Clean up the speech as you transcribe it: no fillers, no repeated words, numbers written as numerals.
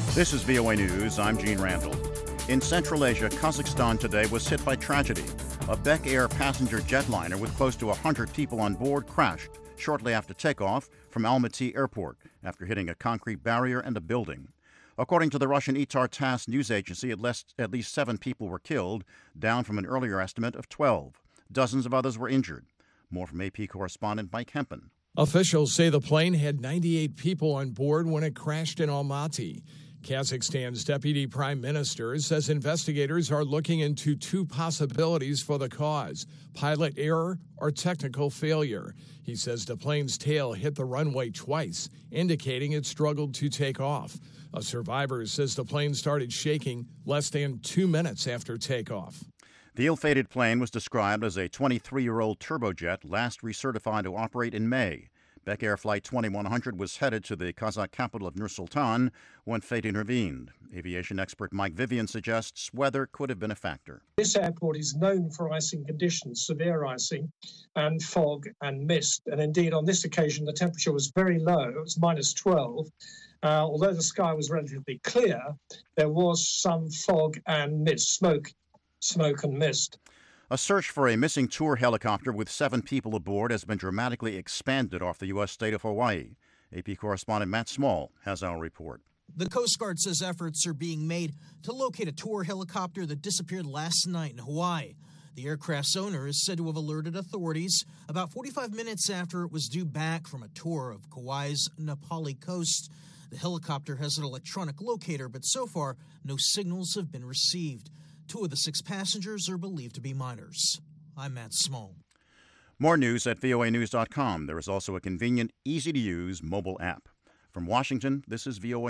This is VOA News. I'm Gene Randall. In Central Asia, Kazakhstan today was hit by tragedy. A Bek Air passenger jetliner with close to 100 people on board crashed shortly after takeoff from Almaty Airport after hitting a concrete barrier and a building. According to the Russian ITAR TASS news agency, at least 7 people were killed, down from an earlier estimate of 12. Dozens of others were injured. More from AP correspondent Mike Hempen. Officials say the plane had 98 people on board when it crashed in Almaty. Kazakhstan's deputy prime minister says investigators are looking into 2 possibilities for the cause: pilot error or technical failure. He says the plane's tail hit the runway twice, indicating it struggled to take off. A survivor says the plane started shaking less than 2 minutes after takeoff. The ill-fated plane was described as a 23-year-old turbojet, last recertified to operate in May. Bek Air Flight 2100 was headed to the Kazakh capital of Nur-Sultan when fate intervened. Aviation expert Mike Vivian suggests weather could have been a factor. This airport is known for icing conditions, severe icing and fog and mist. And indeed, on this occasion, the temperature was very low. It was minus 12. Although the sky was relatively clear, there was some fog and mist, smoke and mist. A search for a missing tour helicopter with 7 people aboard has been dramatically expanded off the U.S. state of Hawaii. AP correspondent Matt Small has our report. The Coast Guard says efforts are being made to locate a tour helicopter that disappeared last night in Hawaii. The aircraft's owner is said to have alerted authorities about 45 minutes after it was due back from a tour of Kauai's Na Pali coast. The helicopter has an electronic locator, but so far no signals have been received. 2 of the 6 passengers are believed to be minors. I'm Matt Small. More news at voanews.com. There is also a convenient, easy-to-use mobile app. From Washington, this is VOA.